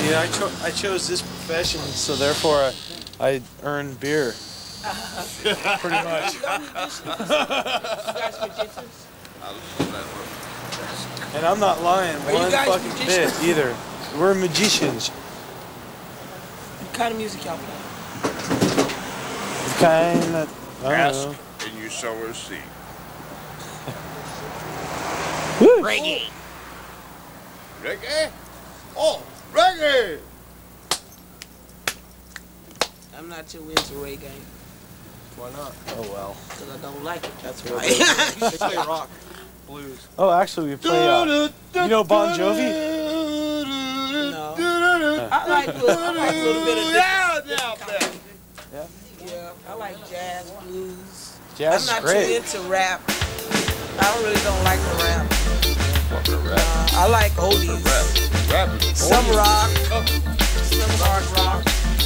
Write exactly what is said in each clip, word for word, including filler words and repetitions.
See, I, cho I chose this profession, so therefore I, I earn beer. Pretty much. And I'm not lying one fucking bit either. We're magicians. What kind of music y'all play? Kind of, I don't Ask know. and you shall receive. Reggae. Reggae? Oh, reggae! I'm not too into reggae. Why not? Oh well. Because I don't like it. That's why. They play rock, blues. Oh, actually, we play. Uh, you know Bon Jovi? No. I like, I like a little bit of Yeah, different. yeah, yeah. Yeah. Yeah, I like jazz, blues. Jazz I'm not is great. too into rap. I really don't like the rap. Rap. Uh, I like oldies. Rap. Rap. Some rock. Some hard rock.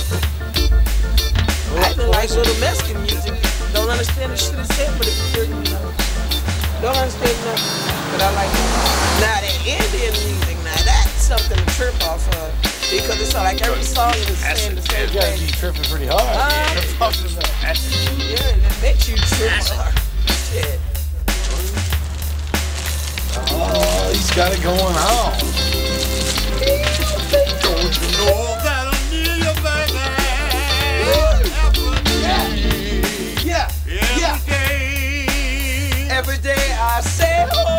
I even like little Mexican music. Don't understand the shit it's saying, but if you hear it, you know. Don't understand nothing. But I like it. Now the Indian music, now that's something to trip off of. Because it's like every song is saying the same You gotta thing. be tripping pretty hard. Uh, yeah, it makes you trip hard. Shit. Oh, he's got it going on. Don't you know that I need you, baby? Yeah, Every yeah. day. Every day I say, oh.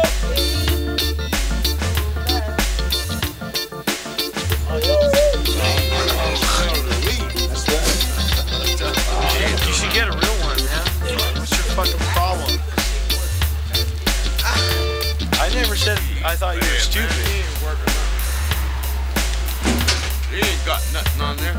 You should get a real one, man. What's your fucking problem? I never said I thought you were stupid. He ain't got nothing on there.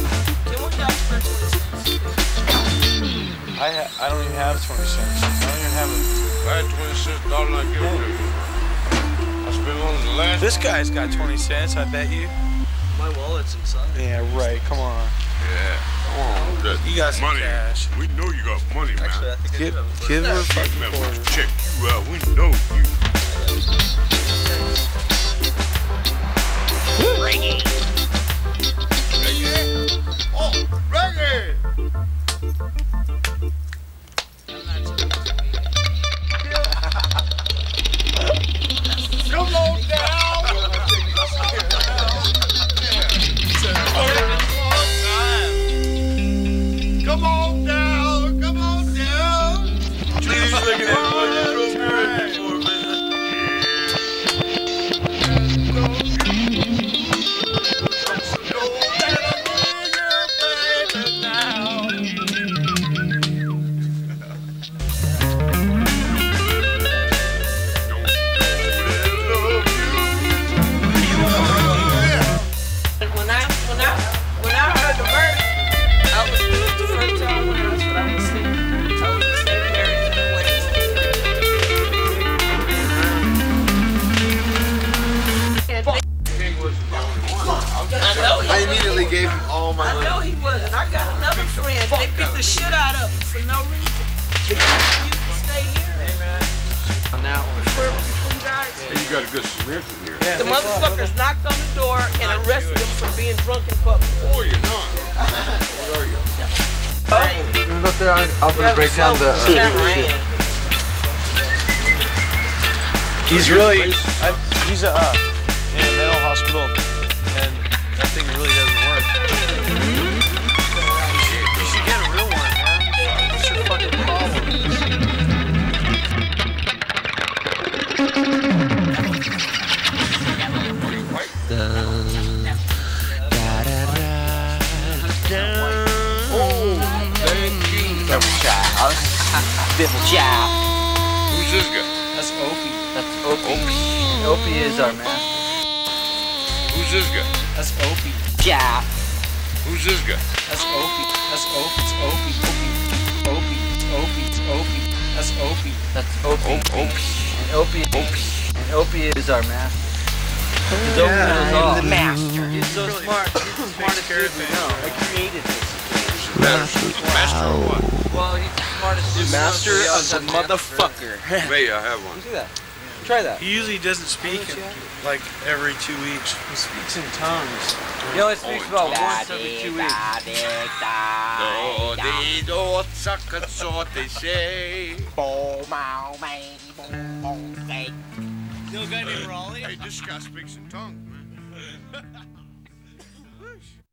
I ha I don't even have twenty cents. I don't even have If I had twenty-six dollars, I'd give it to you. I spent one of the a... last. This guy's got twenty cents, I bet you. My wallet's inside. Yeah, right. Come on. Yeah. Come on. That You got some money. cash. We know you got money, man. Actually, I think I Give, do have a give her a Hey, fucking man, quarter. we'll check you out. We know you. Reggae. Reggae? Oh, reggae! Come on down! Come on down! Come on down! Please look at that fucking Right. before, man. When I, when I, when I heard the verse, I was the first time when I was, when I was singing. I was the same Mary to the I know he I immediately gave him all my I money. know he was, and I got another friend. They beat the shit out of him for no reason. The guy used to stay here. On that one. Before, before he died. Hey, you got a good Samaritan here. The motherfuckers knocked on the door and arrested him for being drunk in public. Oh, you're not. What are you? You go up there, I'll I'll break down the. Uh, He's really, I, he's a, uh, in a mental hospital, and that thing really doesn't work. You should, you should get a real one, man. What's your fucking problem? Double child. Double child. Who's this guy? That's Opie. That's Opie. Opie is our master. Who's this guy? That's Opie. Child. Who's this guy? That's Opie. That's Opie. It's Opie. Opie. Opie. It's Opie. It's Opie. That's Opie. That's Opie. And Opie. And Opie is our master. He's Opie knows all. The master. He's so smart. He's the smartest dude we know. I created this. Master. Master of what? Well, he's the smartest dude. Master we know, of so the we always have to answer. motherfucker. May I have one? Do that. Try that. He usually doesn't speak in, like every two weeks. He speaks in tongues. He only speaks about once every two weeks. You know a guy named Raleigh? Hey, this guy speaks in tongues, man.